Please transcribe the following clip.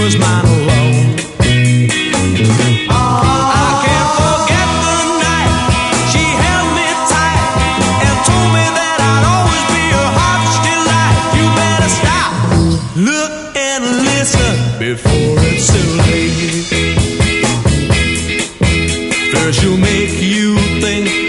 was mine alone. I can't forget the night she held me tight and told me that I'd always be her heart's delight. You better stop, look and listen before it's too late. First she'll make you think